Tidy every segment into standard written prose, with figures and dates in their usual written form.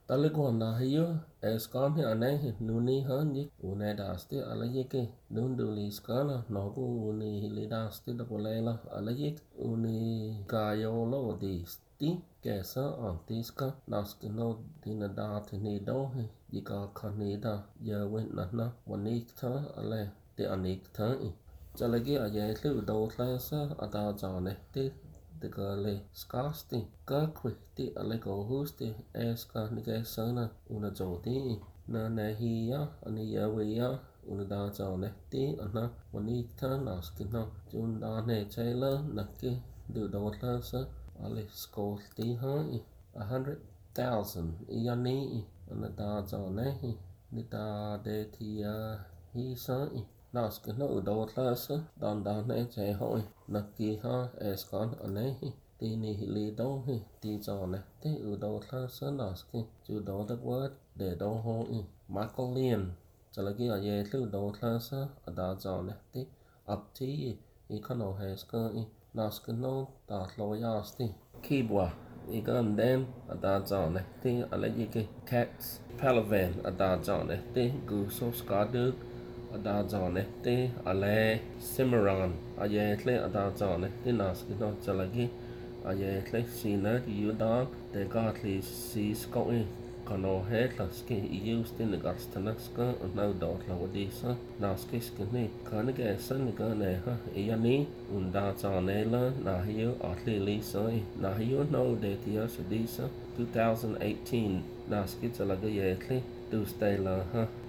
Talikwana hiyo eskan hi ane hi nuni hanji une dasti alayeke dunduli skana nogu uni hili dasti da kolela alayek uni kayolo disti kesa antiska naskino dina dati ni dohi jika kanida yawen nahna wanikta ale de anikta i jalagi ayetlu dotlasa ada jane te de gale skasti kakwi ale gohusti eska nige sana una jodi na nahiya ani yawiya una da jane ti ana wanikta naskino junda ne chela naki du dotlasa ale skolti ha 100,000 yani ana da jane ni da de tia hi sa naskino dotlasa dan ne che hoi naki ha eskan anehi tini hili dohi ti jane te dotlasa naski ju do the word de do hoi Michael jalagi ayetlu dotlasa ada jane te apti ikano heska naskino da loyasti kibwa ikan den ada jane te alayike cats palavan ada jane te guso skaduk ada jane te ale Cimarron ayetle ada jane te naskino jalagi ayetle sina yudan de gatli si skoi kano hetlaski iusti negastanaska no dot lawadisa naskiskini kanige sanigane ha yani unda janela nahiyo atli lisoi nahiyo no de tia sudisa 2018 naski jalaga yetli Dustela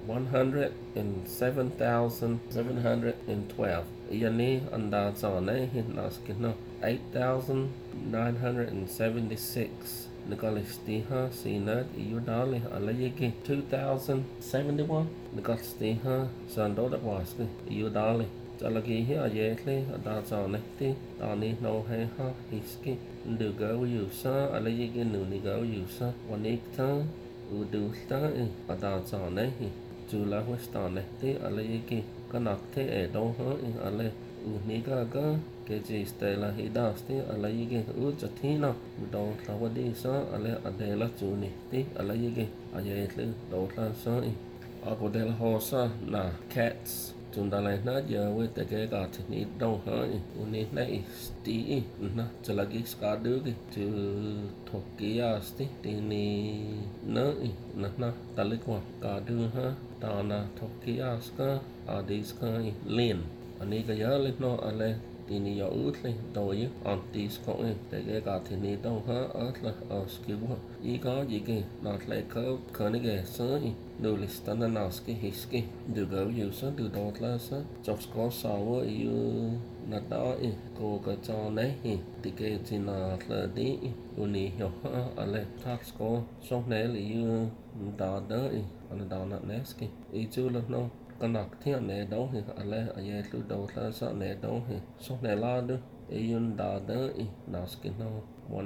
107,712 yani anda jane naskino 8,976 Nagalistiha sinat iyudali alayiki 2071 Nagalistiha sandoda waski iyudali Jalagihi ayetli adazanekti dani no heha hiski ndugo yusa alayiki nunigo yusa wanikta udulta adazanehi jula westanekti alayiki kanakte edoha ale unigaga Kejistela hidasti alayige ujatina do lawadisa ale adela juni ti alayige ayetlu dotla sai agodel hosa na cats tundale na yawe tege gat ni do hai uni nei sti na jalagi skadugi tu tokiasti tini na talikwa kadu ha dana tokiaska adiska lin aniga yale no ale tini ya utli doye antis ko tege gatini do ha atla askiwa iga yige natle ko kanige sai nulistana naski hiski dugo yusa du dotlasa jobsko sawa yu nada ko ka jane tige tina tladi uni yo ale tasko sonel yu dada anadana neski ichula no kanak thia ne do hi ale ayetlu do tla sa ne do hi so ne la de yun da de naskino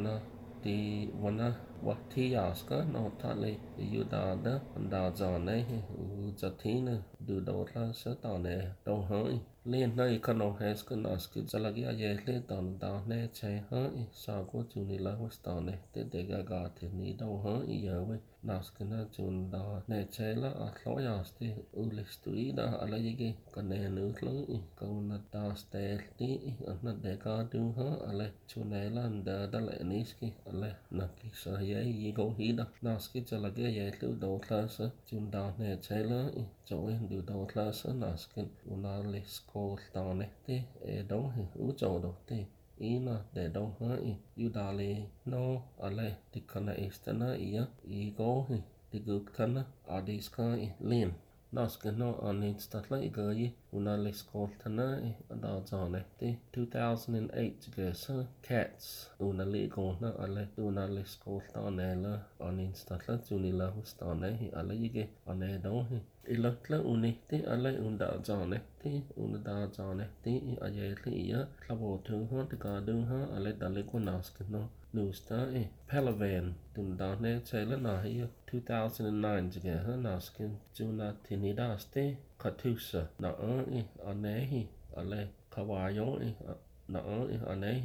wana wati aska no tale yu da da jane hi u jatina du do tla sa ta ne do hai len nai kano hes ka naski jalagi ayetlu dan da ne che hai sa ko chuni la wastane te de ga the ni do hai yawe naskina chunda ne chela atloyasti ulistuida alayigi kanenu tlu kauna tastelti anna deka duha ale chunela nda daleniski ale nakisa ye yigo hida naski jalage yetlu dotlasa chunda ne chela join du dotlasa naskin unalisko tane te edohi ujodo te ina de do hai yudali no ale tikana istana iya igohi tiguktana adiska lin naskino aninstatla igayi unaliskoltana adajane te 2008 gesa cats unaligona ale unaliskoltanela aninstatla junila hustane ale yige anedohi ilakla unihti ale undajane te undajane te ayetli iya klabotu ha tikadu ha ale daliko naskino Nusta Palavan tundane chela nahiya 2009 jige ha naskin juna tinidaste katusa na anehi ale kawayo na anehi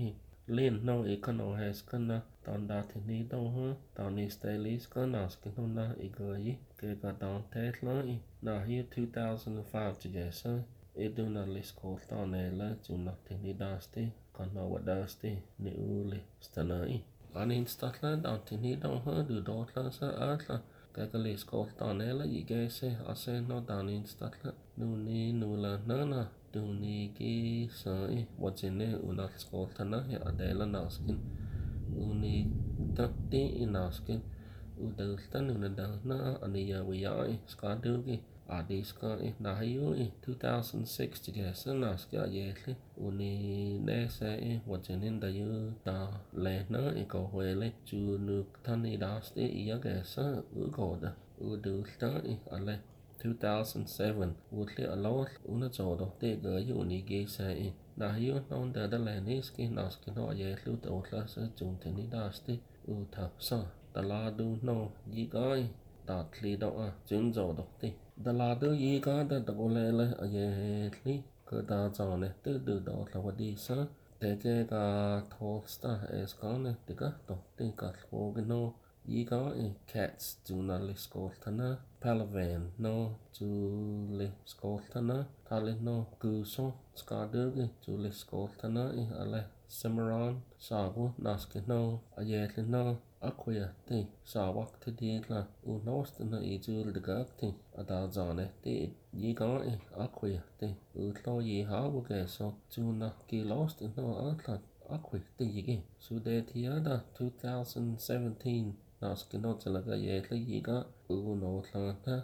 Lin no ikono has kana don da tini don ha don is dailies kana skino na igoi ke ga don tetla I na hi 2005 jesa iduna liskol don ela juna tini dasti kana wadasti ni uli stanai anin statla don tini don ha du dotla sa atla Kakalis kohtaneella jigese aseno danin statla nuni nula nana duni ki sai wajine unats kohtana ja adela naskin uni tatti inaskin udalta nuna dana aniya wiyai skadugi adiska nahiyu 2006 jigese naski ajeli uni nese wajinin dayu da lehna ikohuele junuk tani dasti iyagesa ugoda udulta ale 2007 utli alol una jodo te ga uni ge sai nahiyu non da leniski naski no ajelu dotla sa juntani dasti uta sa daladu no yigai datli do junjo dokti daladu yiga da dogolele ajeli kada jane te du dotla wadisa Teke ga tolsta eskane teka dokti kalpogino Yiga cats junali skoltana palavan no juli skoltana talino guso skadugi juli skoltana ale Cimarron sagu naskino ayelino aquiati sawakti dila unostina ijul degakti adazane ti yiga aquiati utlo yihawageso juna kilostino atlat aquiati yigi sudetiada 2017 Naskinotelaga yetli yiga unotlanta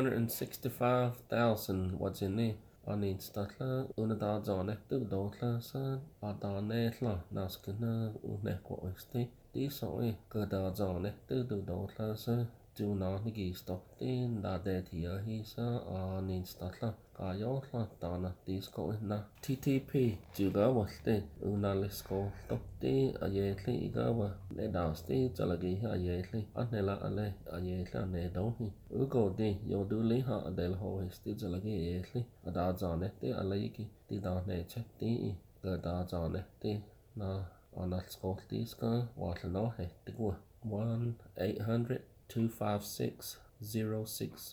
265,000 wajini anin statla unada zone tu dotla sa adanetla naskina unekwa isti di soi kada zone tu dotla sa Juna nigi stokti da detia hisa anin statla kayotla dana disko na TTP juga walte unalisko tokti ayetli igawa nedasti jalagi ayetli anela ale ayetli anedohi ugodi yoduli ha adel hoisti jalagi ayetli adazane te alayiki ti dane chekti gada zane te na analskoltiska watlano hektigwa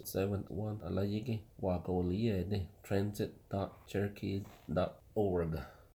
1-800-256-0671 alayigi wagoliede transit.cherokee.org